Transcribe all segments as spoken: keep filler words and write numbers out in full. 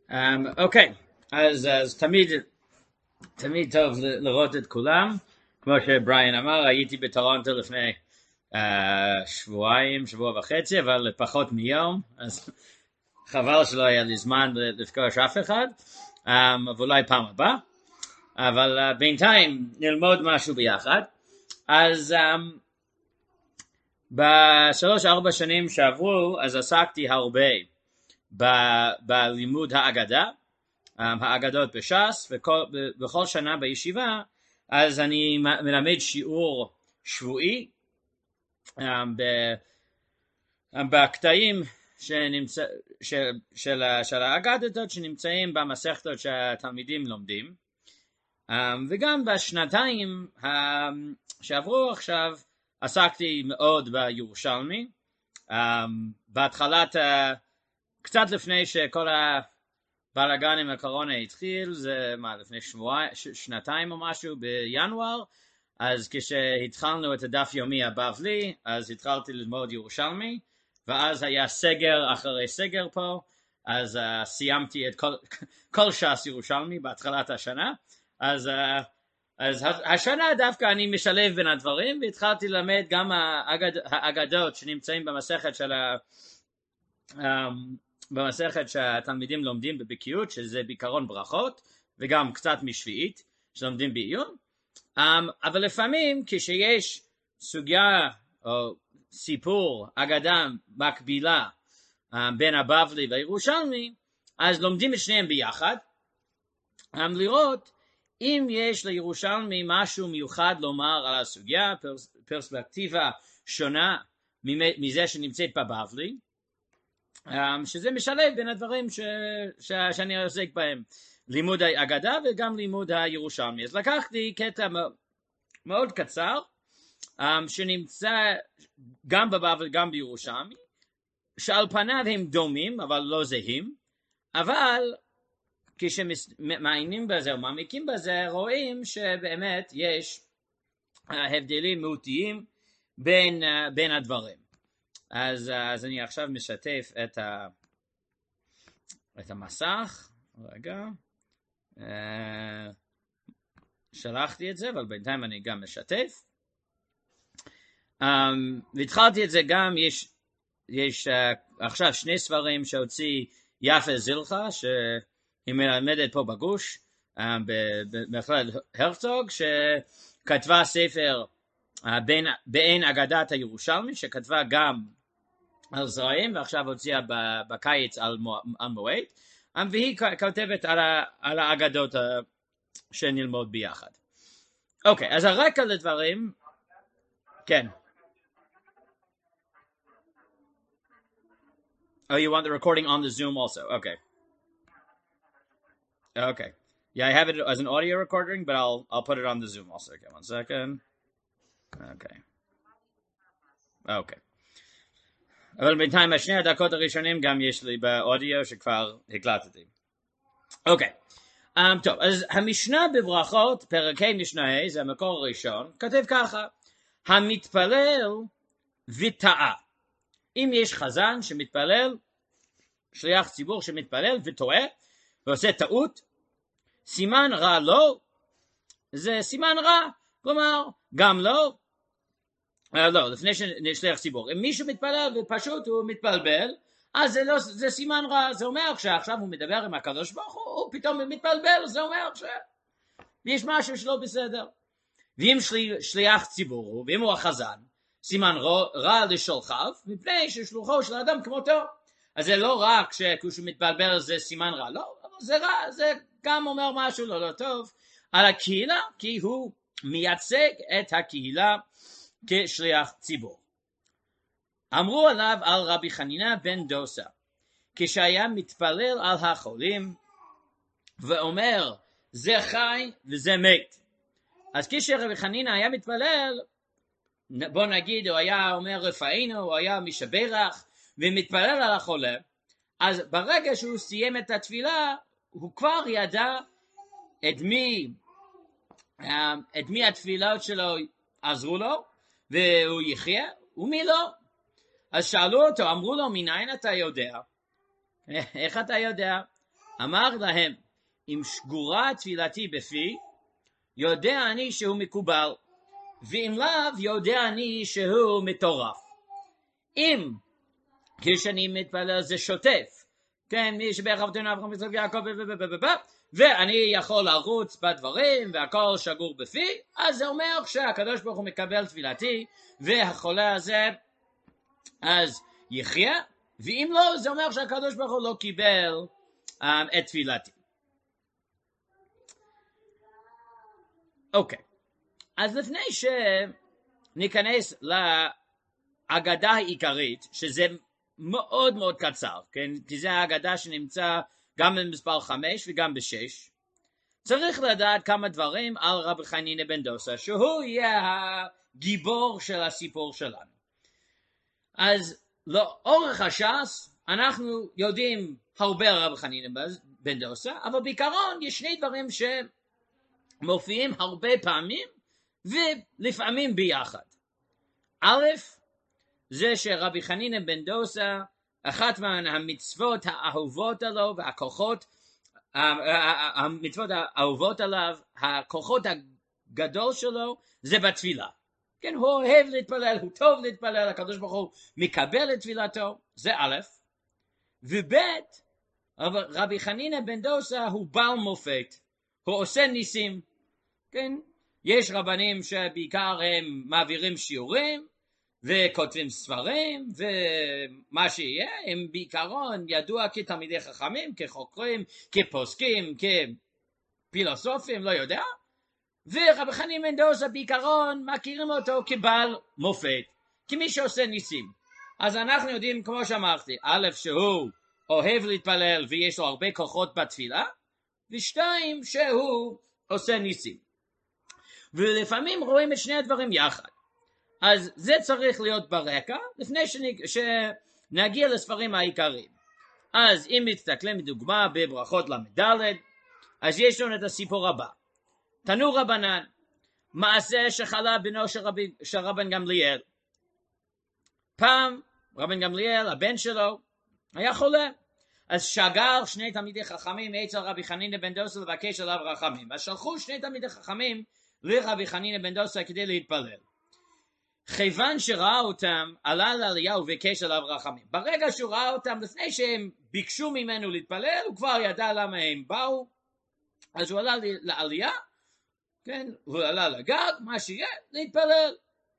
Um, אוקיי, אז, אז תמיד, תמיד טוב ל- לראות את כולם. כמו שבריין אמר, הייתי בטורונטו לפני uh, שבועיים, שבוע וחצי, אבל פחות מיום, אז חבל שלא היה לי זמן לפגוש אף אחד, um, אבל אולי פעם הבאה. אבל uh, בינתיים נלמוד משהו ביחד. אז um, בשלוש ארבע שנים שעברו, אז עסקתי הרבה ב- בלימוד האגדה, האגדות בש"ס, ובכל שנה בישיבה, אז אני מלמד שיעור שבועי בקטעים שנמצא, של, של, של האגדות שנמצאים במסכתות שהתלמידים לומדים, וגם בשנתיים שעברו עכשיו עסקתי מאוד בירושלמי, בהתחלת, קצת לפני שכל ה... בלגן עם הקורונה התחיל, זה מה, לפני שבוע, ש, שנתיים או משהו, בינואר, אז כשהתחלנו את הדף יומי הבבלי, אז התחלתי ללמוד ירושלמי, ואז היה סגר אחרי סגר פה, אז uh, סיימתי את כל, כל ש"ס ירושלמי בהתחלת השנה, אז, uh, אז השנה דווקא אני משלב בין הדברים, והתחלתי ללמד גם האגד, האגדות שנמצאים במסכת של ה... Um, במסכת שהתלמידים לומדים בבקיאות, שזה בעיקרון ברכות, וגם קצת משביעית, שלומדים בעיון. אבל לפעמים כשיש סוגיה או סיפור, אגדה מקבילה בין הבבלי והירושלמי, אז לומדים את שניהם ביחד, לראות אם יש לירושלמי משהו מיוחד לומר על הסוגיה, פרספקטיבה שונה מזה שנמצאת בבבלי, שזה משלב בין הדברים ש... ש... שאני עוסק בהם, לימוד האגדה וגם לימוד הירושלמי. אז לקחתי קטע מאוד קצר שנמצא גם בבבל וגם בירושלמי, שעל פניו הם דומים אבל לא זהים, אבל כשמעיינים בזה או מעמיקים בזה רואים שבאמת יש הבדלים מהותיים בין, בין הדברים. אז, אז אני עכשיו משתף את, ה, את המסך, רגע, שלחתי את זה, אבל בינתיים אני גם משתף, והתחלתי את זה גם, יש, יש עכשיו שני ספרים שהוציא יפה זילכה, שהיא מלמדת פה בגוש, במכללת הרצוג, שכתבה ספר בין, בין אגדת הירושלמי, שכתבה גם על זרעים, ועכשיו הוציאה בקיץ על, על מועד, והיא כותבת על, על האגדות שנלמוד ביחד. אוקיי, אז הרקע לדברים, כן. Oh, you want the recording on the Zoom also? Okay. Okay. Yeah, I have it as an audio recording, but I'll I'll put it on the Zoom also. Okay, one second. Okay. Okay. אבל בינתיים השני הדקות הראשונים גם יש לי באודיו שכבר הקלטתי. אוקיי. Um, טוב, אז המשנה בברכות, פרקי משנה, זה המקור הראשון, כתב ככה, המתפלל וטעה. אם יש חזן שמתפלל, שליח ציבור שמתפלל וטועה, ועושה טעות, סימן רע לא, זה סימן רע, כלומר, גם לא, לא, לפני שליח ציבור. אם מישהו מתפלל ופשוט הוא מתפלבל, אז זה, לא, זה סימן רע, זה אומר שעכשיו הוא מדבר עם הקדוש ברוך הוא, הוא פתאום מתפלבל, זה אומר שיש משהו שלא בסדר. ואם שלי, שליח ציבור הוא, ואם הוא החזן, סימן רע, רע לשולחיו, מפני ששלוחו של האדם כמותו. אז זה לא רק שכשהוא מתפלבל זה סימן רע, לא, אבל זה רע, זה גם אומר משהו לא, לא טוב על הקהילה, כי הוא מייצג את הקהילה כשליח ציבור. אמרו עליו על רבי חנינא בן דוסה, כשהיה מתפלל על החולים ואומר זה חי וזה מת. אז כשרבי חנינא היה מתפלל, בוא נגיד הוא היה אומר רפאינו, הוא היה משבח ומתפלל על החולה, אז ברגע שהוא סיים את התפילה הוא כבר ידע את מי, את מי התפילות שלו עזרו לו והוא יחיה ומי לא. אז שאלו אותו, אמרו לו, מניין אתה יודע? איך אתה יודע? אמר להם, אם שגורה תפילתי בפי, יודע אני שהוא מקובל, ואם לאו, יודע אני שהוא מטורף. אם כשאני מתפלל זה שוטף, כן, מי שברך אבותינו אברהם יצחק ויעקב, ואני יכול לרוץ בדברים והכל שגור בפי, אז זה אומר שהקדוש ברוך הוא מקבל תפילתי, והחולה הזה אז יחיה, ואם לא, זה אומר שהקדוש ברוך הוא לא קיבל um, את תפילתי. אוקיי, אז לפני שניכנס להגדה העיקרית, שזה מאוד מאוד קצר, כן? כי זה ההגדה שנמצא גם במספר חמש וגם בשש, צריך לדעת כמה דברים על רבי חנינא בן דוסא, שהוא יהיה הגיבור של הסיפור שלנו. אז לאורך הש"ס אנחנו יודעים הרבה על רבי חנינא בן דוסא, אבל בעיקרון יש שני דברים שמופיעים הרבה פעמים ולפעמים ביחד. א', זה שרבי חנינא בן דוסא, אחת מהמצוות האהובות עליו והכוחות, המצוות האהובות עליו, הכוחות הגדול שלו, זה בתפילה. כן, הוא אוהב להתפלל, הוא טוב להתפלל, הקדוש ברוך הוא מקבל את תפילתו, זה א', וב', רבי חנינא בן דוסא הוא בעל מופת, הוא עושה ניסים, כן, יש רבנים שבעיקר הם מעבירים שיעורים, וכותבים ספרים, ומה שיהיה, הם בעיקרון ידוע כתלמידי חכמים, כחוקרים, כפוסקים, כפילוסופים, לא יודע, ורבי חנינא בן דוסא בעיקרון מכירים אותו כבעל מופת, כמי שעושה ניסים. אז אנחנו יודעים, כמו שאמרתי, א', שהוא אוהב להתפלל ויש לו הרבה כוחות בתפילה, ושתיים, שהוא עושה ניסים. ולפעמים רואים את שני הדברים יחד. אז זה צריך להיות ברקע, לפני שנגיע לספרים העיקריים. אז אם מסתכלים מדוגמה בברכות למדלת, אז יש לנו את הסיפור הבא. תנו רבנן, מעשה שחלה בנו של, רבי, של רבן גמליאל. פעם רבן גמליאל, הבן שלו, היה חולה. אז שגר שני תלמידי חכמים אצל רבי חנינא בן דוסא לבקש עליו רחמים. אז שלחו שני תלמידי חכמים לרבי חנינא בן דוסא כדי להתפלל. כיוון שראה אותם, עלה לעלייה וביקש עליו רחמים. ברגע שהוא ראה אותם, לפני שהם ביקשו ממנו להתפלל, הוא כבר ידע למה הם באו, אז הוא עלה לעלייה, כן, הוא עלה לגג, מה שיהיה, להתפלל.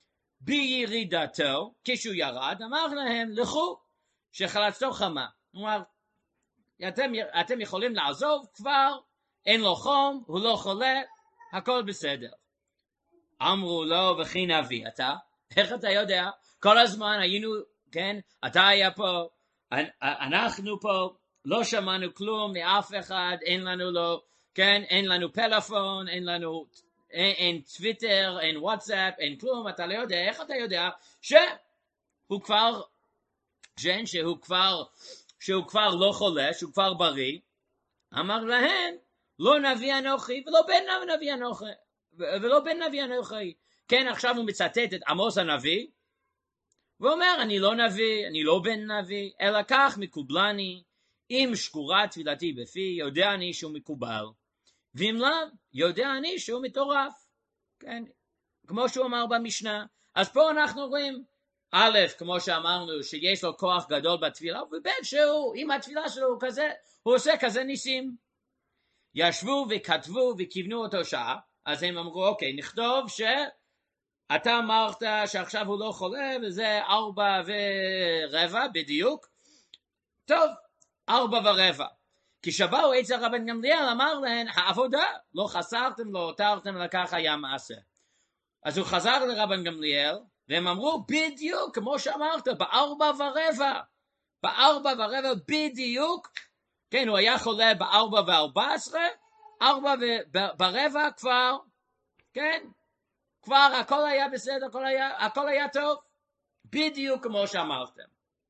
בירידתו, כשהוא ירד, אמר להם, לכו, שחלצתו חמה. הוא אמר, אתם, אתם יכולים לעזוב כבר, אין לו חום, הוא לא חולה, הכל בסדר. אמרו לו, וכי נביא אתה? איך אתה יודע? כל הזמן היינו, כן, אתה היה פה, אנחנו פה, לא שמענו כלום מאף אחד, אין לנו לא, כן, אין לנו פלאפון, אין לנו, אין, אין טוויטר, אין וואטסאפ, אין כלום, אתה לא יודע, איך אתה יודע שהוא כבר, שאין, שהוא כבר, שהוא כבר לא חולה, שהוא כבר בריא, אמר להם, לא נביא אנוכי ולא בן נביא אנוכי, ולא בן נביא אנוכי. כן, עכשיו הוא מצטט את עמוס הנביא, ואומר, אני לא נביא, אני לא בן נביא, אלא כך מקובלני, אם שקורה תפילתי בפי, יודע אני שהוא מקובל, ואם לא, יודע אני שהוא מטורף. כן, כמו שהוא אמר במשנה. אז פה אנחנו רואים, א', כמו שאמרנו, שיש לו כוח גדול בתפילה, וב' שהוא, אם התפילה שלו הוא כזה, הוא עושה כזה ניסים. ישבו וכתבו וכיוונו אותו שעה, אז הם אמרו, אוקיי, נכתוב שאתה אמרת שעכשיו הוא לא חולה, וזה ארבע ורבע בדיוק. טוב, ארבע ורבע. כשבאו אצל רבן גמליאל אמר להם, העבודה, לא חסרתם, לא הותרתם, לקח היה מעשה. אז הוא חזר לרבן גמליאל, והם אמרו, בדיוק, כמו שאמרת, בארבע ורבע. בארבע ורבע בדיוק, כן, הוא היה חולה בארבע וארבע עשרה, ארבע ברבע כבר, כן, כבר הכל היה בסדר, הכל היה, הכל היה טוב, בדיוק כמו שאמרתם.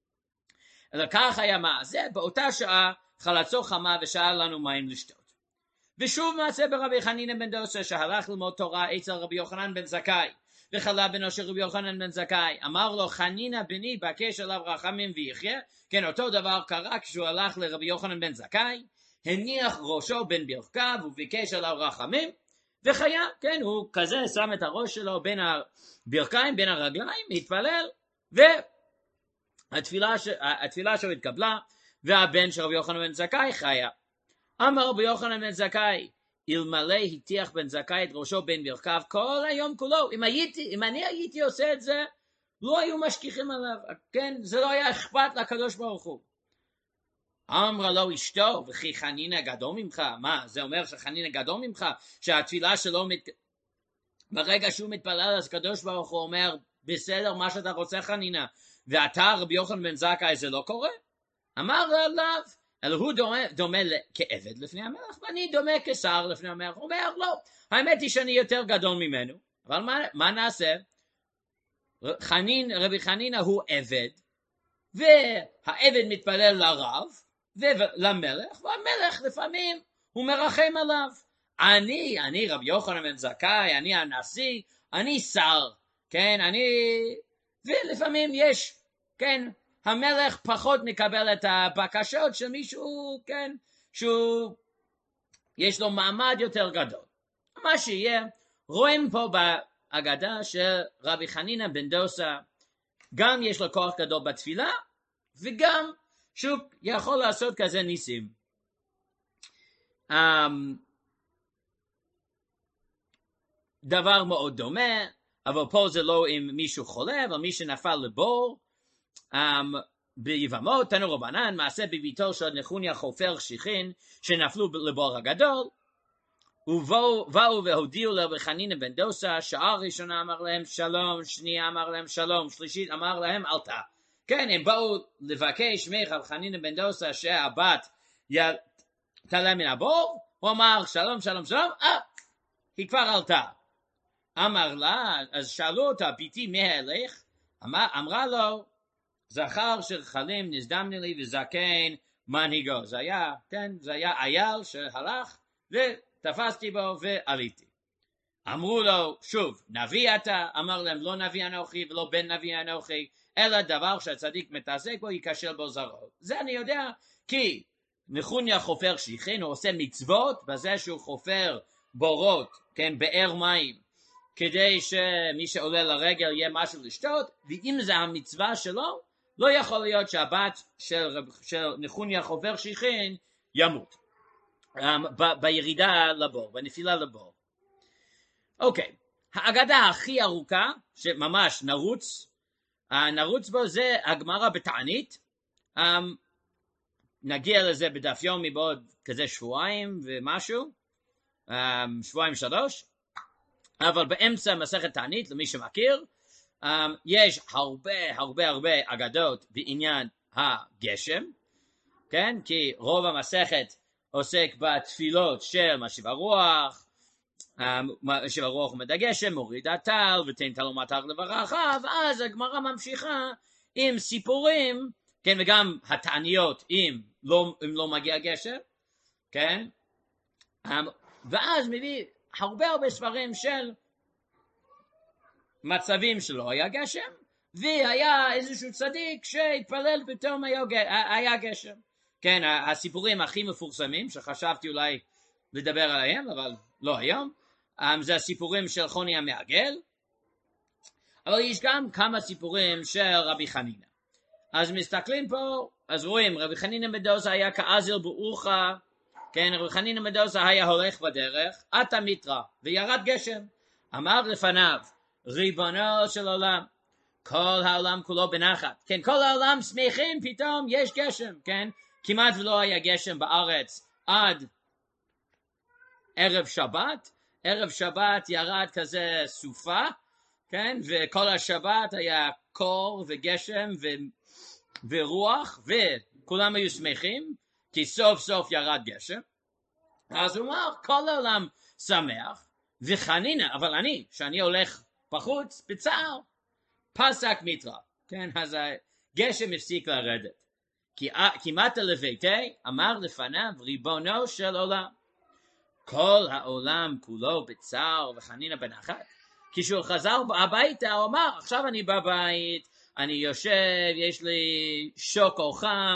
לכך היה מעשה, באותה שעה חלצו חמה ושאל לנו מים לשתות. ושוב מעשה ברבי חנינא בן דוסא שהלך ללמוד תורה אצל רבי יוחנן בן זכאי, וחלה בנו של רבי יוחנן בן זכאי, אמר לו חנינא בני בקש עליו רחמים ויחיה. כן, אותו דבר קרה כשהוא הלך לרבי יוחנן בן זכאי, הניח ראשו בין ברכיו וביקש עליו רחמים, וחיה, כן, הוא כזה שם את הראש שלו בין הברכיים, בין הרגליים, התפלל, והתפילה ש... התפילה שלו התקבלה, והבן של רבי יוחנן בן זכאי חיה. אמר רבי יוחנן בן זכאי, אלמלא הטיח בן זכאי את ראשו בין ברכיו כל היום כולו, אם, הייתי, אם אני הייתי עושה את זה, לא היו משכיחים עליו, כן, זה לא היה אכפת לקדוש ברוך הוא. אמרה לו אשתו, וכי חנינא גדול ממך, מה, זה אומר שחנינא גדול ממך, שהתפילה שלו, מת... ברגע שהוא מתפלל, אז הקדוש ברוך הוא אומר, בסדר, מה שאתה רוצה חנינא, ואתה רבי יוחנן בן זכאי, זה לא קורה? אמר עליו, אלא הוא דומה, דומה כעבד לפני המלך, ואני דומה כשר לפני המלך. הוא אומר, לא, האמת היא שאני יותר גדול ממנו, אבל מה, מה נעשה? חנין, רבי חנינא הוא עבד, והעבד מתפלל לרב, ולמלך, והמלך לפעמים הוא מרחם עליו. אני, אני רבי יוחנן בן זכאי, אני הנשיא, אני שר, כן, אני, ולפעמים יש, כן, המלך פחות מקבל את הבקשות של מישהו, כן, שהוא, יש לו מעמד יותר גדול. מה שיהיה, רואים פה בהגדה של רבי חנינא בן דוסא, גם יש לו כוח גדול בתפילה, וגם שהוא יכול לעשות כזה ניסים. Um, דבר מאוד דומה, אבל פה זה לא עם מישהו חולה, אבל מי שנפל לבור, um, ביבמות, תנו רבנן, מעשה בביתו של נחוניה חופר שיחין, שנפלו לבור הגדול, ובאו והודיעו לרבי חנינא בן דוסא, שעה ראשונה אמר להם שלום, שנייה אמר להם שלום, שלישית אמר להם עלתה. כן, הם באו לבקש מרבי חנינא בן דוסא שהבת תעלה מן הבור, הוא אמר שלום שלום שלום, אה, היא כבר עלתה. אמר לה, אז שאלו אותה, ביתי מהלך? אמר, אמרה לו, זכר של חלים נזדמני לי וזקן מנהיגו. זה היה, כן, זה היה אייל שהלך ותפסתי בו ועליתי. אמרו לו, שוב, נביא אתה? אמר להם, לא נביא אנוכי ולא בן נביא אנוכי, אלא דבר שהצדיק מתעסק בו ייכשל בו זרעו. זה אני יודע, כי נחוניה חופר שיחין, הוא עושה מצוות בזה שהוא חופר בורות, כן, באר מים, כדי שמי שעולה לרגל יהיה משהו לשתות, ואם זה המצווה שלו, לא יכול להיות שהבת של, של נחוניה חופר שיחין ימות um, ב- בירידה לבור, בנפילה לבור. אוקיי, האגדה הכי ארוכה, שממש נרוץ, uh, נרוץ בו זה הגמרא בתענית, um, נגיע לזה בדף יומי בעוד כזה שבועיים ומשהו, um, שבועיים שלוש, אבל באמצע מסכת תענית, למי שמכיר, um, יש הרבה הרבה הרבה אגדות בעניין הגשם, כן? כי רוב המסכת עוסק בתפילות של משיב הרוח, um, משיב הרוח עומד הגשם, מוריד הטל, ותן טל ומטר לברכה, ואז הגמרא ממשיכה עם סיפורים, כן? וגם התעניות אם לא, אם לא מגיע גשם, כן? Um, ואז מביא הרבה הרבה ספרים של מצבים שלא היה גשם, והיה איזשהו צדיק שהתפלל פתאום היה גשם. כן, הסיפורים הכי מפורסמים שחשבתי אולי לדבר עליהם, אבל לא היום, זה הסיפורים של חוני המעגל, אבל יש גם כמה סיפורים של רבי חנינא. אז מסתכלים פה, אז רואים, רבי חנינא בן דוסא היה כאזיל באוחה, כן, רבי חנינא בן דוסא היה הולך בדרך, עטה מיטרא, וירד גשם. אמר לפניו, ריבונו של עולם, כל העולם כולו בנחת. כן, כל העולם שמחים, פתאום יש גשם, כן? כמעט ולא היה גשם בארץ עד ערב שבת. ערב שבת ירד כזה סופה, כן? וכל השבת היה קור וגשם ו... ורוח, וכולם היו שמחים, כי סוף סוף ירד גשם. אז הוא אמר, כל העולם שמח, וחנינא, אבל אני, שאני הולך בחוץ, בצער, פסק מיטרא, כן, אז הגשם הפסיק לרדת. כי כמעט לביתי, אמר לפניו, ריבונו של עולם, כל העולם כולו בצער וחנינא בנחת. כשהוא חזר הביתה, הוא אמר, עכשיו אני בבית, אני יושב, יש לי שוקו חם,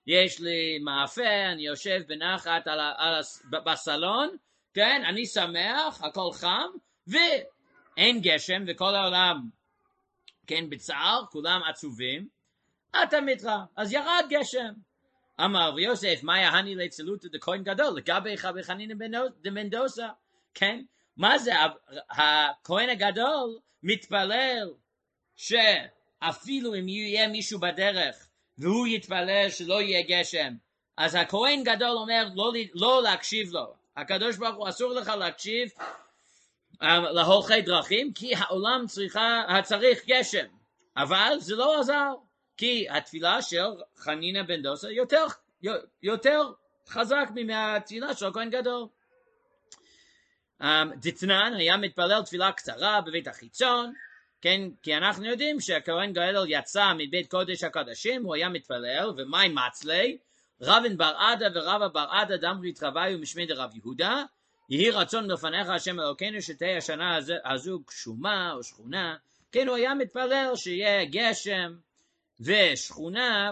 יש לי מאפה, אני יושב בנחת על, על, בסלון, כן, אני שמח, הכל חם, ואין גשם, וכל העולם, כן, בצער, כולם עצובים, אתה מתרא, אז ירד גשם. אמר רבי יוסף, מה יהני לצלותא דכהן גדול, לגבי רבי חנינא בן מנדוסה, כן, מה זה, הכהן הגדול מתפלל שאפילו אם יהיה מישהו בדרך, והוא יתפלל שלא יהיה גשם, אז הכהן גדול אומר לא, לא להקשיב לו, הקדוש ברוך הוא אסור לך להקשיב um, להולכי דרכים, כי העולם צריכה, צריך גשם, אבל זה לא עזר, כי התפילה של חנינא בן דוסה יותר, יותר חזק מהתפילה של הכהן גדול. um, דתנן היה מתפלל תפילה קצרה בבית החיצון, כן, כי אנחנו יודעים שהכהן גדול יצא מבית קודש הקודשים, הוא היה מתפלל, ומאי מצלי, רבן בר עדה ורבא בר עדה דמרי תרוויו משמי דרב יהודה, יהי רצון לפניך השם אלוקינו שתהיה השנה הזו גשומה או שכונה, כן, הוא היה מתפלל שיהיה גשם ושכונה,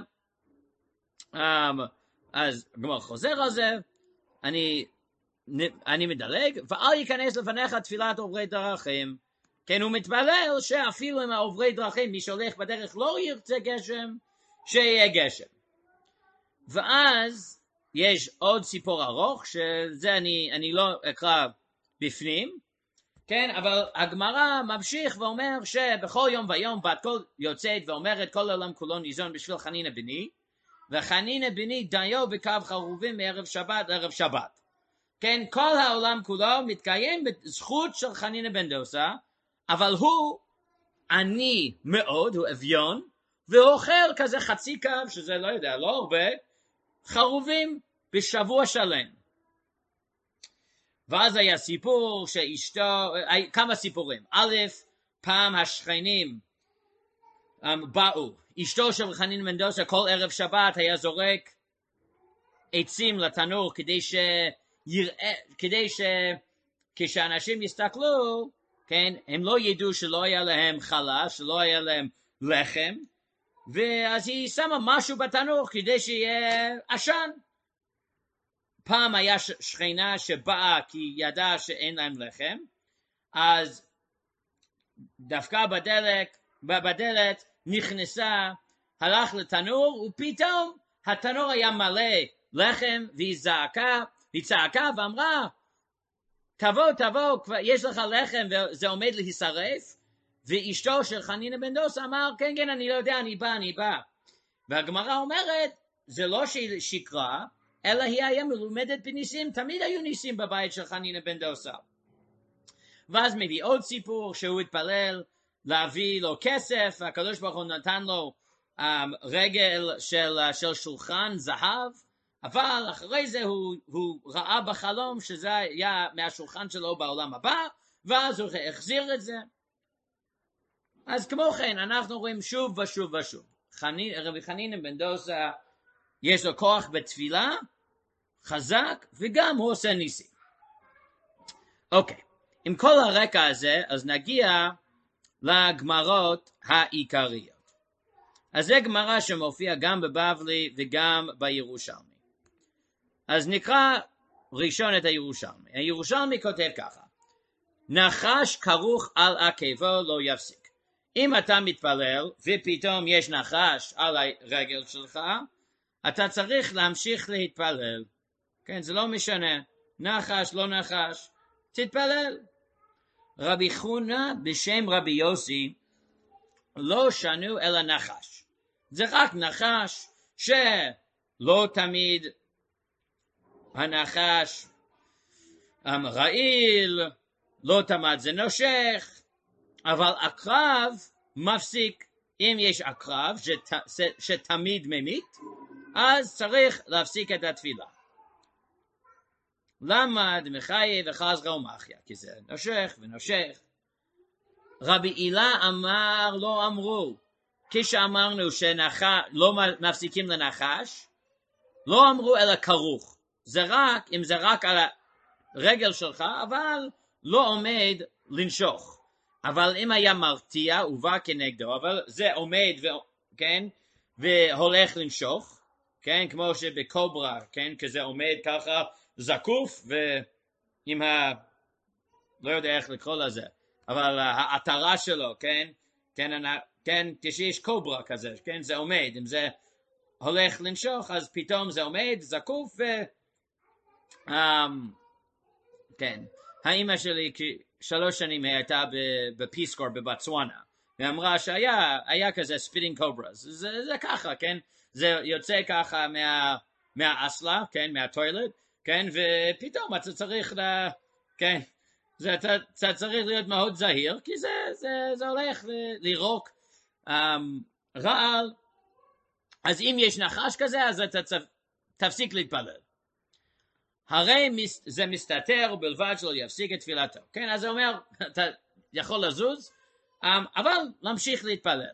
אז גמר חוזר על זה, אני, אני מדלג, ואל ייכנס לפניך תפילת עוברי דרכים, כן, הוא מתפלל שאפילו עם העוברי דרכים, מי שהולך בדרך לא ירצה גשם, שיהיה גשם. ואז יש עוד סיפור ארוך, שזה אני, אני לא אקרא בפנים, כן, אבל הגמרא ממשיך ואומר שבכל יום ויום בת קול יוצאת ואומרת כל העולם כולו ניזון בשביל חנינא בני, וחנינא בני דיו בקו חרובים מערב שבת לערב שבת. כן, כל העולם כולו מתקיים בזכות של חנינא בן דוסה, אבל הוא עני מאוד, הוא אביון, ואוכל כזה חצי קו, שזה לא יודע, לא הרבה, חרובים בשבוע שלם. ואז היה סיפור שאשתו, כמה סיפורים. א', פעם השכנים um, באו, אשתו של חנינא בן דוסה כל ערב שבת היה זורק עצים לתנור, כדי שיראה, כדי שכשאנשים יסתכלו, כן, הם לא ידעו שלא היה להם חלה, שלא היה להם לחם, ואז היא שמה משהו בתנור כדי שיהיה עשן. פעם היה שכנה שבאה כי ידעה שאין להם לחם, אז דווקא בדלת, בדלת נכנסה, הלך לתנור, ופתאום התנור היה מלא לחם, והיא זעקה, היא צעקה ואמרה, תבוא, תבוא, יש לך לחם וזה עומד להישרף, ואשתו של חנינא בן דוסה אמר, כן, כן, אני לא יודע, אני בא, אני בא. והגמרא אומרת, זה לא שהיא שקרה, אלא היא היה מלומדת בניסים, תמיד היו ניסים בבית של חנינא בן דוסה. ואז מביא עוד סיפור, שהוא התפלל להביא לו כסף, הקדוש ברוך הוא נתן לו um, רגל של, של שולחן זהב, אבל אחרי זה הוא, הוא ראה בחלום שזה היה מהשולחן שלו בעולם הבא, ואז הוא החזיר את זה. אז כמו כן, אנחנו רואים שוב ושוב ושוב. חנין, רבי חנינא בן דוסה, יש לו כוח בתפילה, חזק, וגם הוא עושה ניסים. אוקיי, עם כל הרקע הזה, אז נגיע לגמרות העיקריות. אז זה גמרא שמופיע גם בבבלי וגם בירושלמי. אז נקרא ראשון את הירושלמי. הירושלמי כותב ככה, נחש כרוך על עקבו לא יפסיק. אם אתה מתפלל ופתאום יש נחש על הרגל שלך, אתה צריך להמשיך להתפלל. כן, זה לא משנה, נחש, לא נחש, תתפלל. רבי חונה בשם רבי יוסי לא שנו אלא נחש. זה רק נחש שלא תמיד הנחש רעיל, לא תמיד זה נושך, אבל עקרב מפסיק. אם יש עקרב שת, שתמיד ממית, אז צריך להפסיק את התפילה. למה דמחיה וחזרה ומחיה? כי זה נושך ונושך. רבי הילה אמר לא אמרו, כשאמרנו שלא מפסיקים לנחש, לא אמרו אלא כרוך. זה רק, אם זה רק על הרגל שלך, אבל לא עומד לנשוך. אבל אם היה מרתיע ובא כנגדו, אבל זה עומד ו... כן, והולך לנשוך, כן, כמו שבקוברה, כן, כזה עומד ככה זקוף, ועם ה... לא יודע איך לקרוא לזה, אבל העטרה שלו, כן, כן, כן, כשיש קוברה כזה, כן, זה עומד, אם זה הולך לנשוך, אז פתאום זה עומד, זקוף, ו... Um, כן, האמא שלי שלוש שנים הייתה בפיסקור בבצואנה, ואמרה שהיה היה כזה ספיטינג קוברס, זה, זה ככה, כן, זה יוצא ככה מה, מהאסלה, כן, מהטוילט, כן, ופתאום אתה צריך, לה, כן, זה, אתה, אתה צריך להיות מאוד זהיר, כי זה, זה, זה הולך לירוק um, רעל, אז אם יש נחש כזה, אז אתה תפסיק להתפלל. הרי זה מסתתר בלבד שלא יפסיק את תפילתו. כן, אז זה אומר, אתה יכול לזוז, אבל להמשיך להתפלל.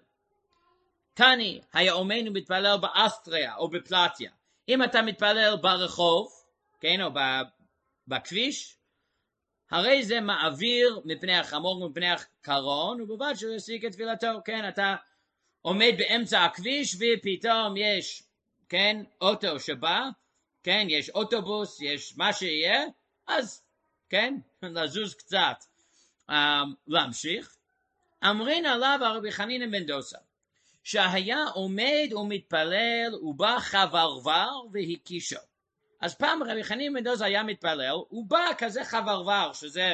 תני, היה אומנו מתפלל באסטריה או בפלטיה. אם אתה מתפלל ברחוב, כן, או בכביש, הרי זה מעביר מפני החמור ומפני הקרון, ובלבד שלא יפסיק את תפילתו. כן, אתה עומד באמצע הכביש, ופתאום יש, כן, אוטו שבא, כן, יש אוטובוס, יש מה שיהיה, אז, כן, לזוז קצת, um, להמשיך. אמרין עליו הרבי חנינא בן דוסא, שהיה עומד ומתפלל, ובא חברבר והקישו. אז פעם רבי חנינא בן דוסא היה מתפלל, הוא בא כזה חברבר, שזה,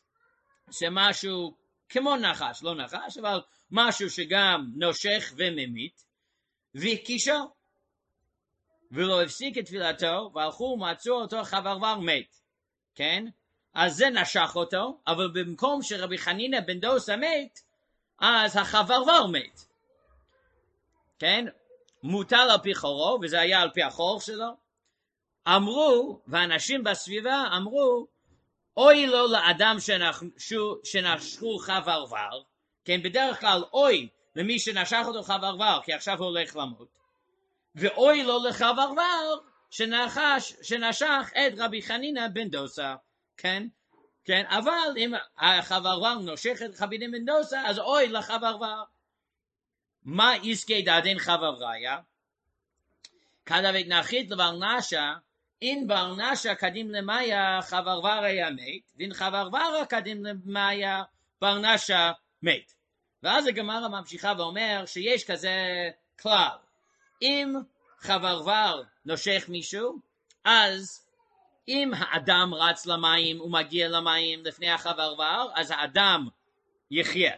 שמשהו כמו נחש, לא נחש, אבל משהו שגם נושך וממית, והקישו. ולא הפסיק את תפילתו, והלכו ומצאו אותו חברבר מת. כן? אז זה נשך אותו, אבל במקום שרבי חנינא בן דוסא מת, אז החברבר מת. כן? מוטל על פי חורו, וזה היה על פי החור שלו. אמרו, ואנשים בסביבה אמרו, אוי לו לאדם שנשכו, שנשכו חברבר, כן? בדרך כלל אוי למי שנשך אותו חברבר, כי עכשיו הוא הולך למות. ואוי לו לחברבר שנחש, שנשך את רבי חנינא בן דוסא, כן? כן, אבל אם החברבר נושך את רבי חנינא בן דוסא, אז אוי לחברבר. מה עסקי דעדין חברבריה? כדבית נחית לברנשה, אין ברנשה קדים למאיה חברבר היה מת, ואין חברבר קדים למאיה ברנשה מת. ואז הגמרא ממשיכה ואומר שיש כזה כלל. אם חברבר נושך מישהו, אז אם האדם רץ למים ומגיע למים לפני החברבר, אז האדם יחיה.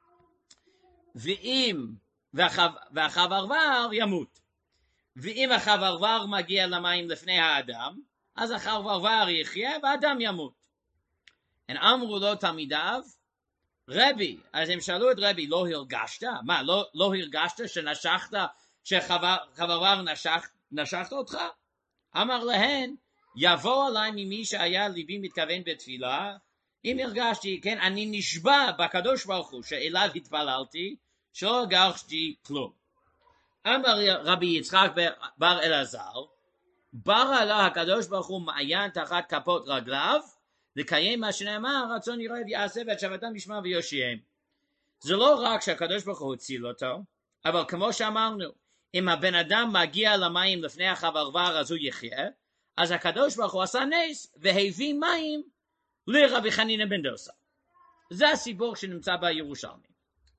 ואם, והחב, והחברבר ימות. ואם החברבר מגיע למים לפני האדם, אז החברבר יחיה והאדם ימות. הם אמרו לו תלמידיו, רבי, אז הם שאלו את רבי, לא הרגשת? מה, לא, לא הרגשת שנשכת, שחברבר נשך, נשכת אותך? אמר להן, יבוא עליי ממי שהיה ליבי מתכוון בתפילה, אם הרגשתי, כן, אני נשבע בקדוש ברוך הוא, שאליו התפללתי, שלא הרגשתי כלום. אמר רבי יצחק בר אלעזר, ברא לה הקדוש ברוך הוא מעיין תחת כפות רגליו, לקיים מה שנאמר, רצון יראה ויעשה ואת שבתם ישמע ויושיעם. זה לא רק שהקדוש ברוך הוא הציל אותו, אבל כמו שאמרנו, אם הבן אדם מגיע למים לפני החברבר אז הוא יחיה, אז הקדוש ברוך הוא עשה נס והביא מים לרבי חנינא בן דוסא. זה הסיפור שנמצא בירושלמי.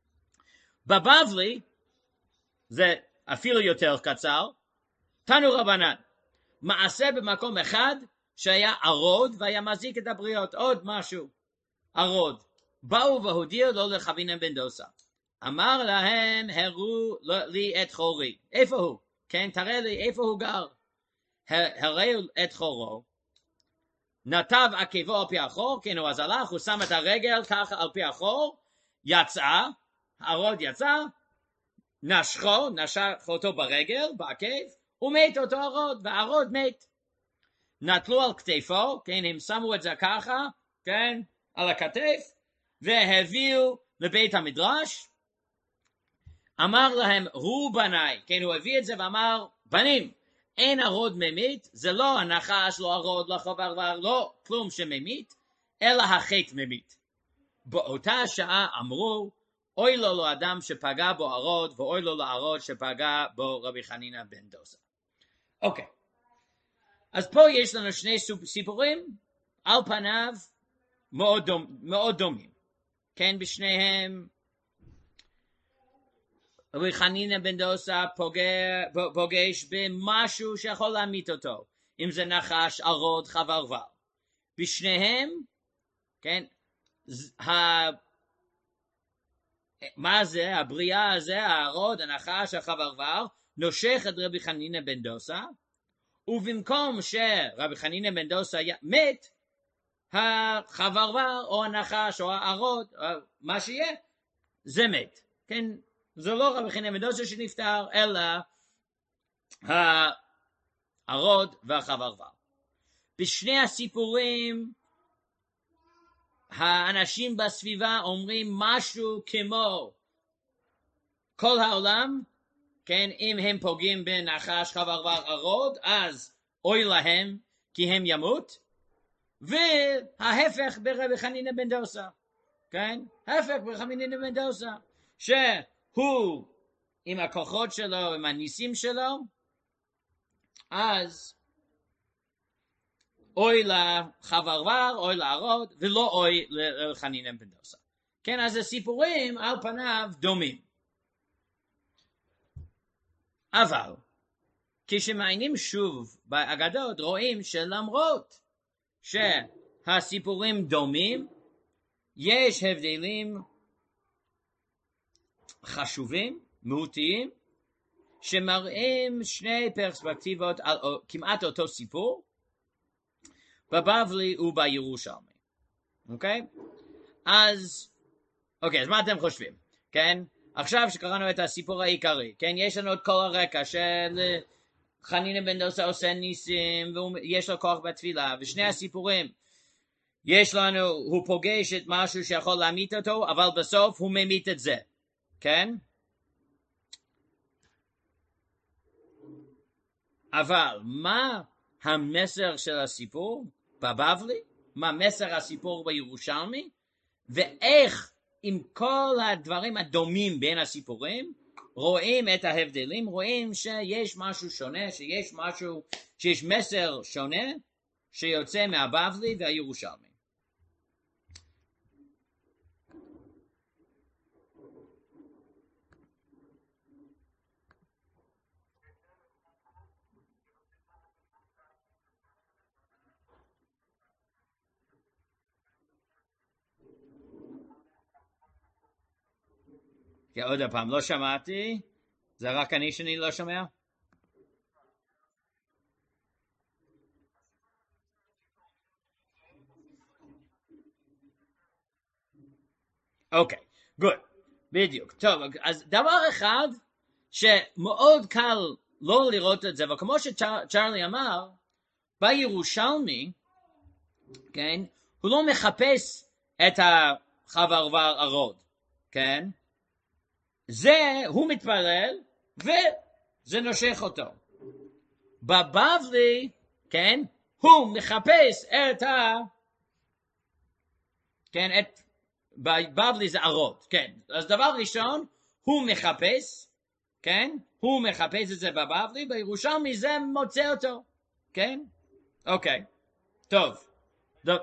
בבבלי, זה אפילו יותר קצר, תנו רבנן, מעשה במקום אחד שהיה ערוד והיה מזיק את הבריות, עוד משהו, ערוד. באו והודיעו לו לחנינא בן דוסא. אמר להם, הראו לי את חורי. איפה הוא? כן, תראה לי איפה הוא גר. הראו את חורו. נתב עקבו על פי החור, כן, הוא אז הלך, הוא שם את הרגל ככה על פי החור, יצא, הערוד יצא, נשכו, נשך אותו ברגל, בעקב, ומת אותו ערוד, והערוד מת. נטלו על כתפו, כן, הם שמו את זה ככה, כן, על הכתף, והביאו לבית המדרש, אמר להם, ראו בניי, כן, הוא הביא את זה ואמר, בנים, אין ערוד ממית, זה לא הנחש, לא ערוד, לא חברבר, לא כלום שממית, אלא החטא ממית. באותה שעה אמרו, אוי לו לאדם שפגע בו ערוד, ואוי לו לערוד שפגע בו רבי חנינא בן דוסא. אוקיי. אז פה יש לנו שני סיפורים, על פניו מאוד, דומ, מאוד דומים. כן, בשניהם, רבי חנינא בן דוסה פוגש במשהו שיכול להמית אותו, אם זה נחש, ערוד, חברבר. בשניהם, כן, ה... מה זה? הבריאה הזה, הערוד, הנחש, החברבר, נושך את רבי חנינא בן דוסה, ובמקום שרבי חנינא בן דוסה מת, החברבר או הנחש או הערוד, מה שיהיה, זה מת. כן, זה לא רבי חנינא בן דוסה שנפטר, אלא הערוד והחברבר. בשני הסיפורים, האנשים בסביבה אומרים משהו כמו כל העולם, כן, אם הם פוגעים בנחש, חברבר, ערוד, אז אוי להם כי הם ימות, וההפך ברבי חנינא בן דוסה, כן, ההפך ברבי חנינא בן דוסה, שהוא עם הכוחות שלו, עם הניסים שלו, אז אוי לחברבר, אוי לערוד, ולא אוי לחנינא בן דוסה. כן, אז הסיפורים על פניו דומים. אבל, כשמעיינים שוב באגדות, רואים שלמרות שהסיפורים דומים, יש הבדלים חשובים, מהותיים, שמראים שני פרספקטיבות על כמעט אותו סיפור, בבבלי ובירושלמי. אוקיי? אז, אוקיי, אז מה אתם חושבים? כן? עכשיו שקראנו את הסיפור העיקרי, כן? יש לנו את כל הרקע של חנינא בן דוסה עושה ניסים, ויש לו כוח בתפילה, ושני הסיפורים, יש לנו, הוא פוגש את משהו שיכול להמית אותו, אבל בסוף הוא ממית את זה. כן? אבל מה המסר של הסיפור בבבלי? מה מסר הסיפור בירושלמי? ואיך עם כל הדברים הדומים בין הסיפורים, רואים את ההבדלים, רואים שיש משהו שונה, שיש משהו, שיש מסר שונה, שיוצא מהבבלי והירושלמי. עוד הפעם, לא שמעתי, זה רק אני שאני לא שומע? אוקיי, גוד, בדיוק. טוב, אז דבר אחד שמאוד קל לא לראות את זה, וכמו שצ'רלי אמר, בירושלמי, כן, הוא לא מחפש את החברבר ערוד, כן? זה, הוא מתפלל, וזה נושך אותו. בבבלי, כן, הוא מחפש את ה... כן, את... בבבלי זה ערוד, כן. אז דבר ראשון, הוא מחפש, כן, הוא מחפש את זה בבבלי, בירושלמי זה מוצא אותו, כן? אוקיי, טוב. טוב.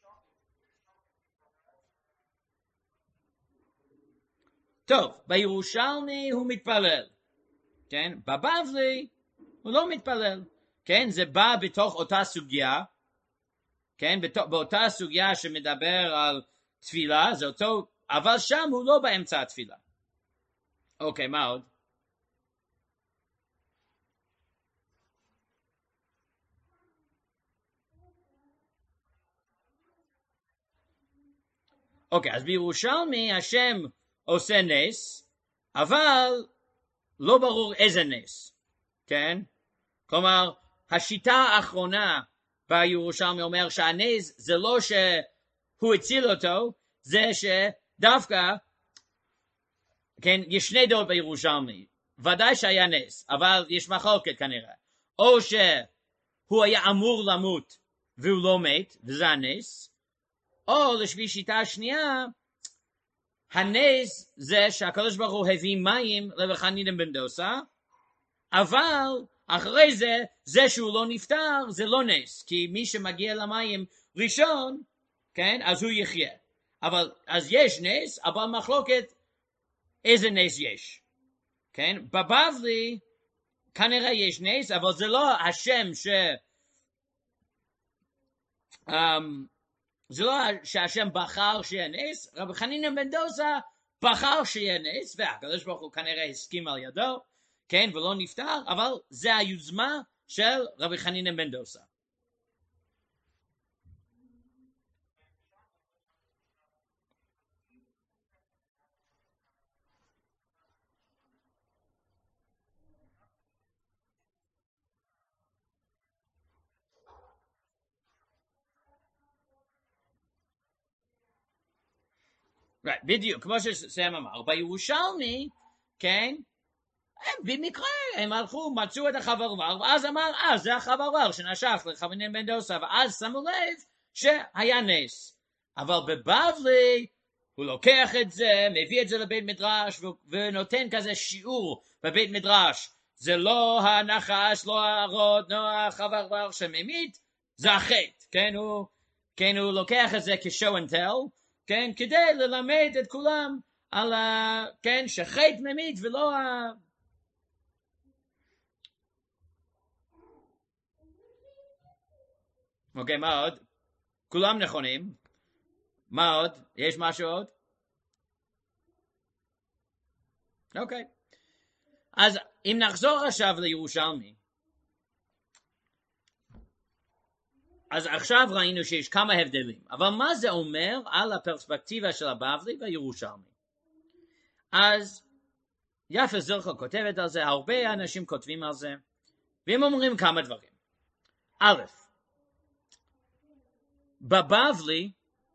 טוב, בירושלמי הוא מתפלל, כן? בבבלי הוא לא מתפלל, כן? זה בא בתוך אותה סוגיה, כן? בתוך, באותה סוגיה שמדבר על תפילה, זה אותו, אבל שם הוא לא באמצע התפילה. אוקיי, מה עוד? אוקיי, אז בירושלמי השם עושה נס, אבל לא ברור איזה נס, כן? כלומר, השיטה האחרונה בירושלמי אומר שהנס זה לא שהוא הציל אותו, זה שדווקא, כן, יש שני דעות בירושלמי, ודאי שהיה נס, אבל יש מחלוקת כנראה, או שהוא היה אמור למות והוא לא מת, וזה הנס, או לפי שיטה השנייה, הנס זה שהקדוש ברוך הוא הביא מים לרבי חנינא בן דוסה, אבל אחרי זה, זה שהוא לא נפטר, זה לא נס, כי מי שמגיע למים ראשון, כן, אז הוא יחיה. אבל, אז יש נס, אבל מחלוקת, איזה נס יש? כן, בבבלי, כנראה יש נס, אבל זה לא השם ש... Um, זה לא שהשם בחר שיהיה נס, רבי חנינא בן דוסה בחר שיהיה נס, והקדוש ברוך הוא כנראה הסכים על ידו, כן, ולא נפטר, אבל זה היוזמה של רבי חנינא בן דוסה. Right, בדיוק, כמו שסם אמר, בירושלמי, כן, הם במקרה, הם הלכו, מצאו את החברבר, ואז אמר, אה, זה החברבר שנשך לחנינא בן דוסה, ואז שמו לב שהיה נס. אבל בבבלי, הוא לוקח את זה, מביא את זה לבית מדרש, ונותן כזה שיעור בבית מדרש. זה לא הנחש, לא הרוד, לא החברבר שממית, זה החטא, כן, הוא, כן, הוא לוקח את זה כשואו אנד טל, כן, כדי ללמד את כולם על ה... כן, שחטא ממית ולא ה... אוקיי, מה עוד? כולם נכונים. מה עוד? יש משהו עוד? אוקיי. אז אם נחזור עכשיו לירושלמי, אז עכשיו ראינו שיש כמה הבדלים, אבל מה זה אומר על הפרספקטיבה של הבבלי והירושלמי? אז יפה זילכה כותבת על זה, הרבה אנשים כותבים על זה, והם אומרים כמה דברים. א', בבבלי,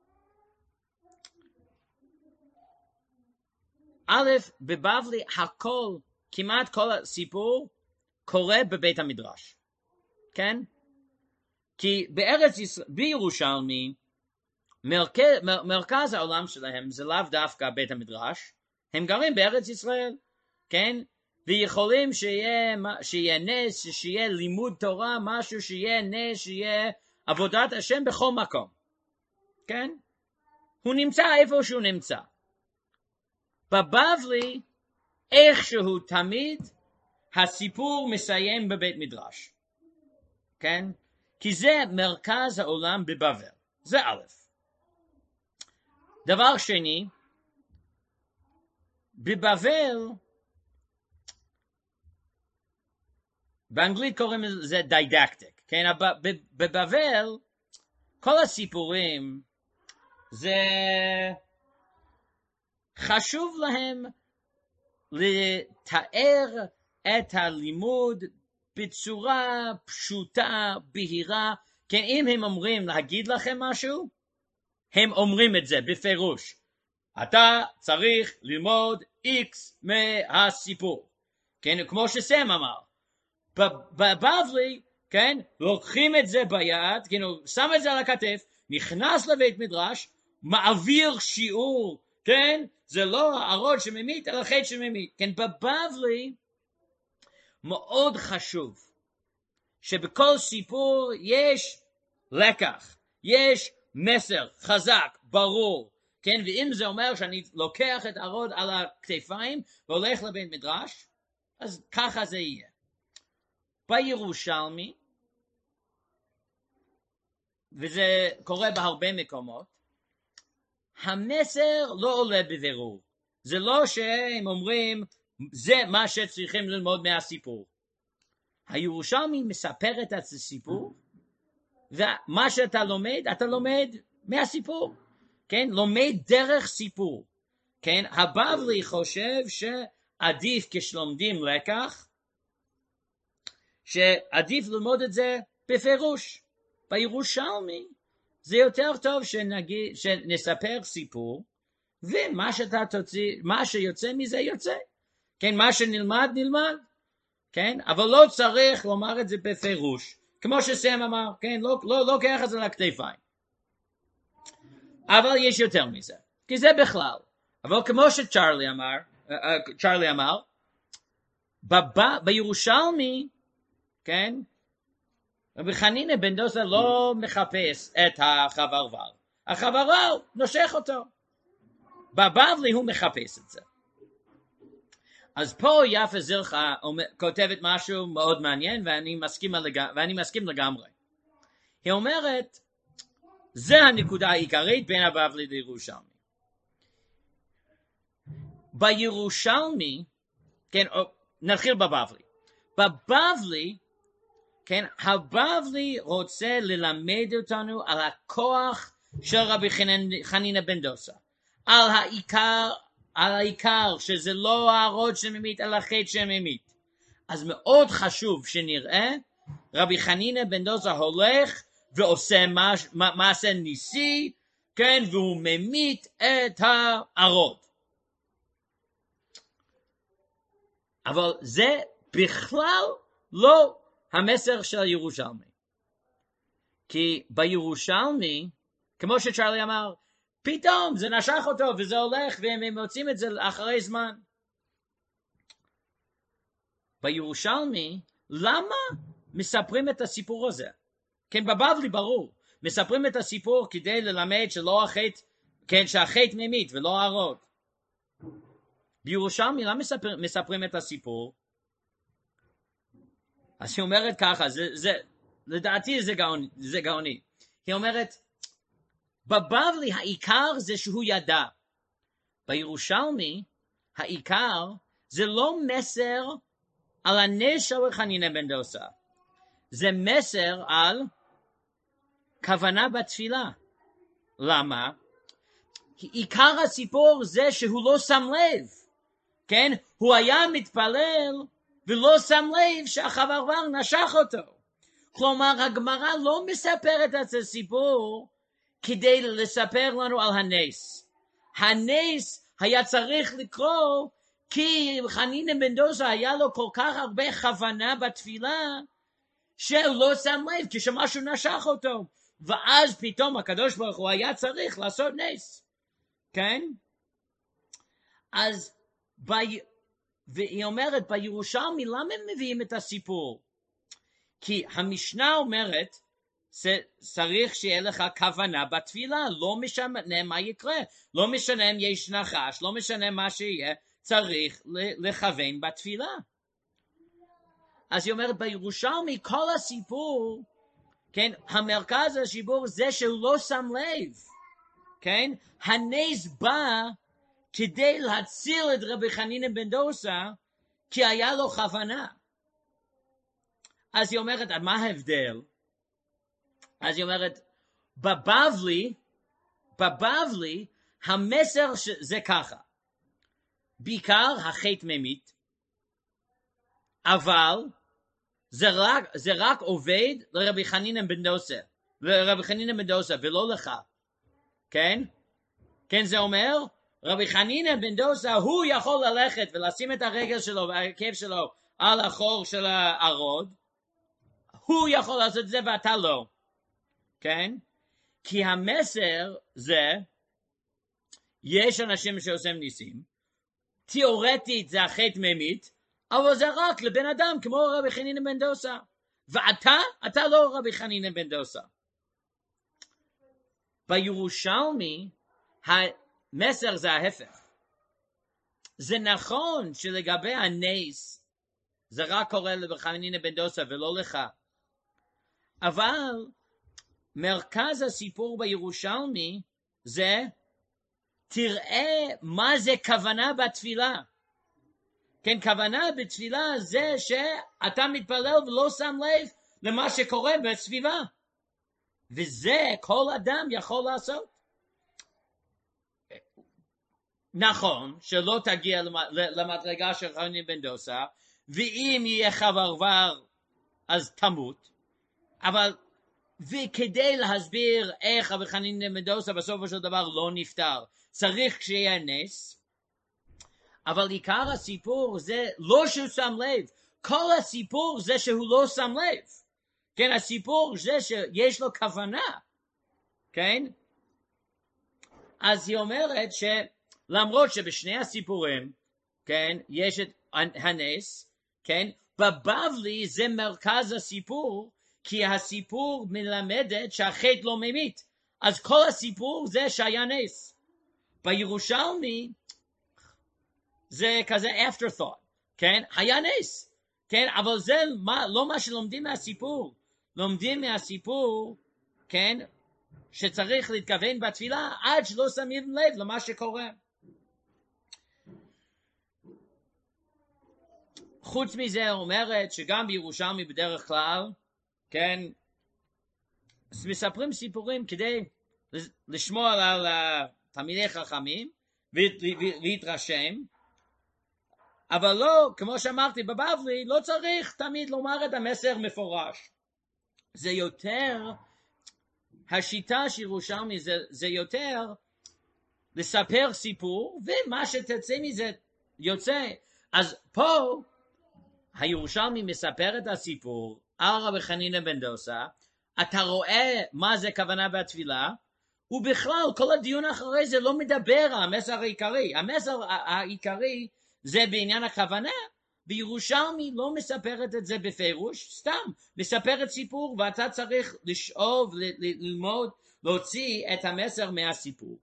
א', בבבלי הכל, כמעט כל הסיפור, קורה בבית המדרש. כן? כי בארץ ישראל, בירושלמי, מרכז, מרכז העולם שלהם זה לאו דווקא בית המדרש, הם גרים בארץ ישראל, כן? ויכולים שיהיה, שיהיה נס, שיהיה לימוד תורה, משהו שיהיה נס, שיהיה עבודת השם בכל מקום, כן? הוא נמצא איפה שהוא נמצא. בבבלי, איכשהו תמיד, הסיפור מסיים בבית מדרש, כן? כי זה מרכז העולם בבבל. זה א'. דבר שני, בבבל, באנגלית קוראים לזה דידקטיק, כן? בבבל, כל הסיפורים, זה חשוב להם לתאר את הלימוד בצורה פשוטה, בהירה, כן, אם הם אומרים להגיד לכם משהו, הם אומרים את זה בפירוש. אתה צריך ללמוד X מהסיפור. כן, כמו שסם אמר. בבבלי, כן, לוקחים את זה ביד, כן, הוא שם את זה על הכתף, נכנס לבית מדרש, מעביר שיעור, כן, זה לא הרוד שממית, אלא חטא שממית. כן, בבבלי, מאוד חשוב שבכל סיפור יש לקח, יש מסר חזק, ברור, כן, ואם זה אומר שאני לוקח את הרוד על הכתפיים והולך לבית מדרש, אז ככה זה יהיה. בירושלמי, וזה קורה בהרבה מקומות, המסר לא עולה בבירור. זה לא שהם אומרים, זה מה שצריכים ללמוד מהסיפור. הירושלמי מספר את הסיפור, ומה שאתה לומד, אתה לומד מהסיפור. כן? לומד דרך סיפור. כן? הבבלי חושב שעדיף כשלומדים לקח, שעדיף ללמוד את זה בפירוש. בירושלמי זה יותר טוב שנגיד, שנספר סיפור, ומה שאתה תוציא, מה שיוצא מזה יוצא. כן, מה שנלמד נלמד, כן, אבל לא צריך לומר את זה בפירוש, כמו שסם אמר, כן, לא, לא, לא לוקח את זה לכתפיים. אבל יש יותר מזה, כי זה בכלל. אבל כמו שצ'רלי אמר, צ'רלי אמר, בב, בירושלמי כן? רבי חנינא בן דוסה לא מחפש את החברבר. החברבר נושך אותו. בבבלי הוא מחפש את זה. אז פה יפה זילכה כותבת משהו מאוד מעניין, ואני מסכים, לג... ואני מסכים לגמרי. היא אומרת, זה הנקודה העיקרית בין הבבלי לירושלמי. בירושלמי, כן, נתחיל בבבלי. בבבלי, כן, הבבלי רוצה ללמד אותנו על הכוח של רבי חנינא בן דוסה, על העיקר, על העיקר שזה לא הרוד שממית, אלא חטא שממית. אז מאוד חשוב שנראה, רבי חנינא בן דוסה הולך ועושה מעשה ניסי, כן, והוא ממית את הרוד. אבל זה בכלל לא המסר של ירושלמי. כי בירושלמי, כמו שצ'רלי אמר, פתאום זה נשך אותו וזה הולך והם מוצאים את זה אחרי זמן. בירושלמי, למה מספרים את הסיפור הזה? כן, בבבלי ברור. מספרים את הסיפור כדי ללמד שלא החטא, כן, שהחטא ממית ולא הרוד. בירושלמי, למה מספר, מספרים את הסיפור? אז היא אומרת ככה, זה, זה, לדעתי זה גאוני, זה גאוני. היא אומרת, בבבלי העיקר זה שהוא ידע. בירושלמי, העיקר זה לא מסר על הנס של רבי חנינא בן דוסה. זה מסר על כוונה בתפילה. למה? עיקר הסיפור זה שהוא לא שם לב. כן? הוא היה מתפלל ולא שם לב שהחברבר נשך אותו. כלומר, הגמרא לא מספרת את הסיפור כדי לספר לנו על הנס. הנס היה צריך לקרוא כי חנינא בן דוסה היה לו כל כך הרבה כוונה בתפילה שהוא לא שם לב כשמשהו נשך אותו. ואז פתאום הקדוש ברוך הוא היה צריך לעשות נס. כן? אז ב... והיא אומרת בירושלמי, למה הם מביאים את הסיפור? כי המשנה אומרת, צריך שיהיה לך כוונה בתפילה, לא משנה מה יקרה, לא משנה אם יש נחש, לא משנה מה שיהיה, צריך לכוון בתפילה. אז היא אומרת בירושלמי, כל הסיפור, כן, המרכז השיבור זה שהוא לא שם לב, כן, הנס בא כדי להציל את רבי חנינא בן דוסה, כי היה לו כוונה. אז היא אומרת, מה ההבדל? אז היא אומרת, בבבלי, בבבלי, המסר זה ככה. בעיקר החטא ממית, אבל זה רק, זה רק עובד לרבי חנינא בן דוסה, לרבי חנינא בן דוסה, ולא לך. כן? כן, זה אומר, רבי חנינא בן דוסה, הוא יכול ללכת ולשים את הרגל שלו והעקב שלו על החור של הרוד, הוא יכול לעשות את זה ואתה לא. כן? כי המסר זה, יש אנשים שעושים ניסים, תיאורטית זה החטא ממית, אבל זה רק לבן אדם כמו רבי חנינא בן דוסה. ואתה, אתה לא רבי חנינא בן דוסה. בירושלמי, המסר זה ההפך. זה נכון שלגבי הנס, זה רק קורה לרבי חנינא בן דוסה ולא לך. אבל מרכז הסיפור בירושלמי זה, תראה מה זה כוונה בתפילה. כן, כוונה בתפילה זה שאתה מתפלל ולא שם לב למה שקורה בסביבה. וזה כל אדם יכול לעשות. נכון שלא תגיע למדרגה של חנינא בן דוסה, ואם יהיה חברבר אז תמות, אבל וכדי להסביר איך רבי חנינא בן דוסה בסופו של דבר לא נפטר, צריך שיהיה נס, אבל עיקר הסיפור זה לא שהוא שם לב, כל הסיפור זה שהוא לא שם לב, כן, הסיפור זה שיש לו כוונה, כן, אז היא אומרת שלמרות שבשני הסיפורים, כן, יש את הנס, כן, בבבלי זה מרכז הסיפור, כי הסיפור מלמדת שהחטא לא ממית. אז כל הסיפור זה שהיה נס. בירושלמי זה כזה afterthought, כן? היה נס, כן? אבל זה מה, לא מה שלומדים מהסיפור. לומדים מהסיפור, כן? שצריך להתכוון בתפילה עד שלא שמים לב למה שקורה. חוץ מזה אומרת שגם בירושלמי בדרך כלל, כן, מספרים סיפורים כדי לשמור על תלמידי חכמים ולהתרשם, אבל לא, כמו שאמרתי בבבלי, לא צריך תמיד לומר את המסר מפורש. זה יותר, השיטה של ירושלמי זה, זה יותר לספר סיפור, ומה שתצא מזה יוצא. אז פה הירושלמי מספר את הסיפור על רבי חנינא בן דוסא, אתה רואה מה זה כוונה בתפילה, ובכלל כל הדיון אחרי זה לא מדבר על המסר העיקרי. המסר העיקרי זה בעניין הכוונה. בירושלמי לא מספרת את זה בפירוש, סתם מספרת סיפור, ואתה צריך לשאוב, ל- ללמוד, להוציא את המסר מהסיפור.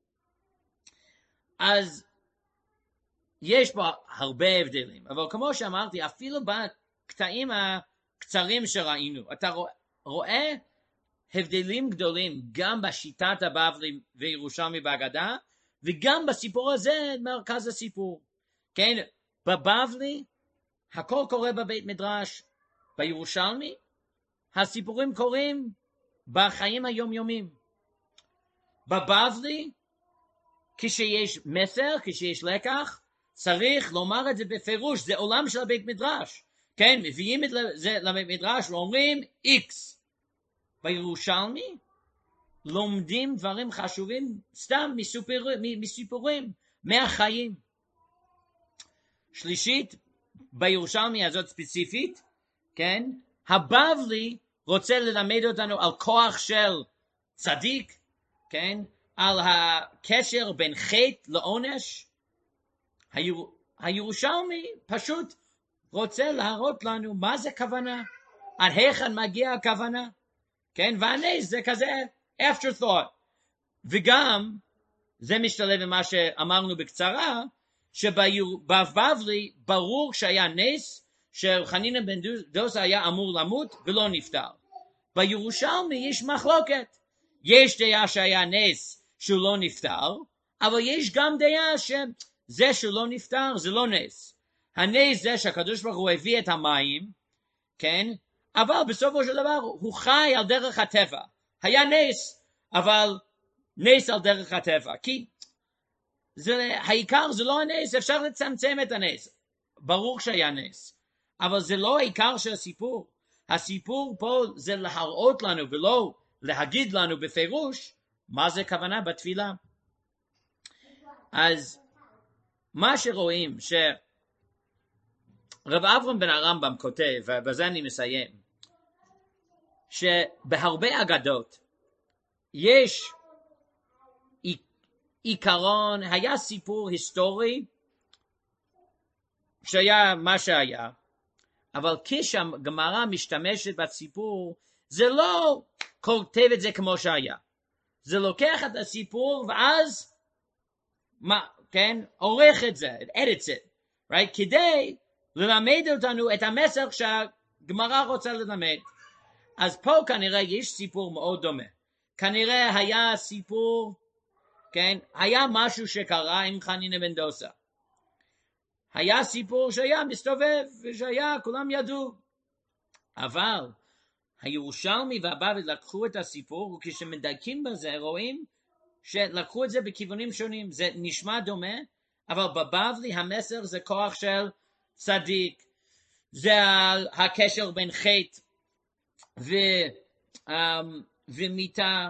אז יש פה הרבה הבדלים, אבל כמו שאמרתי, אפילו בקטעים הקצרים שראינו, אתה רואה הבדלים גדולים גם בשיטת הבבלי וירושלמי בהגדה, וגם בסיפור הזה מרכז הסיפור. כן, בבבלי הכל קורה בבית מדרש, בירושלמי הסיפורים קורים בחיים היומיומיים. בבבלי כשיש מסר, כשיש לקח, צריך לומר את זה בפירוש, זה עולם של הבית מדרש. כן, מביאים את זה לבית מדרש ואומרים איקס. בירושלמי לומדים דברים חשובים סתם מסיפורים, מסיפורים מהחיים. שלישית, בירושלמי הזאת ספציפית, כן, הבבלי רוצה ללמד אותנו על כוח של צדיק, כן, על הקשר בין חטא לעונש. היר... הירושלמי פשוט רוצה להראות לנו מה זה כוונה, עד היכן מגיע הכוונה, כן, והנס זה כזה afterthought. וגם זה משתלב במה שאמרנו בקצרה, שבבבלי ברור שהיה נס שחנינא בן דוסא היה אמור למות ולא נפטר. בירושלמי יש מחלוקת, יש דעה שהיה נס שהוא לא נפטר, אבל יש גם דעה שזה שהוא לא נפטר זה לא נס. הנס זה שהקדוש ברוך הוא הביא את המים, כן, אבל בסופו של דבר הוא חי על דרך הטבע. היה נס, אבל נס על דרך הטבע, כי זה, העיקר זה לא הנס, אפשר לצמצם את הנס, ברור שהיה נס, אבל זה לא העיקר של הסיפור. הסיפור פה זה להראות לנו ולא להגיד לנו בפירוש מה זה כוונה בתפילה. אז מה שרואים שרב אברהם בן הרמב"ם כותב, ובזה אני מסיים, שבהרבה אגדות יש עיקרון, היה סיפור היסטורי שהיה מה שהיה, אבל כשהגמרא משתמשת בסיפור, זה לא כותב את זה כמו שהיה, זה לוקח את הסיפור ואז מה, כן, עורך את זה, edits it, right? כדי ללמד אותנו את המסר שהגמרא רוצה ללמד. אז פה כנראה יש סיפור מאוד דומה. כנראה היה סיפור, כן, היה משהו שקרה עם חנינא בן דוסא. היה סיפור שהיה מסתובב, ושהיה, כולם ידעו. אבל הירושלמי והבבלי לקחו את הסיפור, וכשמדייקים בזה רואים שלקחו את זה בכיוונים שונים. זה נשמע דומה, אבל בבבלי המסר זה כוח של צדיק. זה על הקשר בין חטא ו, um, ומיתה.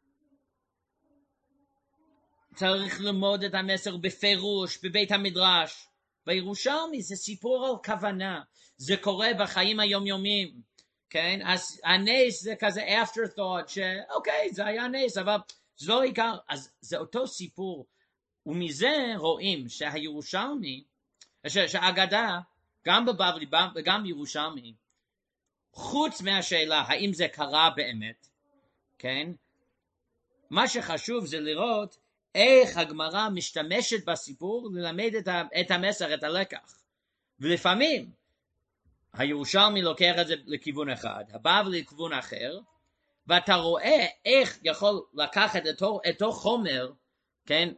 צריך ללמוד את המסר בפירוש, בבית המדרש. בירושלמי זה סיפור על כוונה. זה קורה בחיים היומיומיים. כן? אז הנס זה כזה afterthought, שאוקיי, זה היה נס, אבל זה לא עיקר. אז זה אותו סיפור. ומזה רואים שהירושלמי, שהאגדה גם בבבלי וגם בירושלמי, חוץ מהשאלה האם זה קרה באמת, כן? מה שחשוב זה לראות איך הגמרא משתמשת בסיפור ללמד את המסר, את הלקח. ולפעמים הירושלמי לוקח את זה לכיוון אחד, הבבלי לכיוון אחר, ואתה רואה איך יכול לקחת אותו, אותו חומר, כן?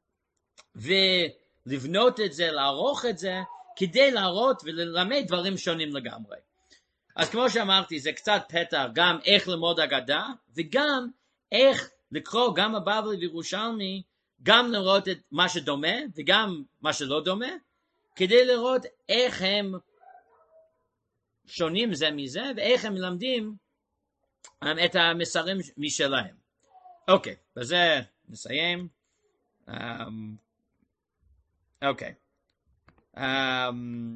ולבנות את זה, לערוך את זה, כדי להראות וללמד דברים שונים לגמרי. אז כמו שאמרתי, זה קצת פתח גם איך ללמוד אגדה, וגם איך לקרוא גם הבבלי וירושלמי, גם לראות את מה שדומה, וגם מה שלא דומה, כדי לראות איך הם שונים זה מזה, ואיך הם מלמדים את המסרים משלהם. אוקיי, בזה נסיים. אוקיי.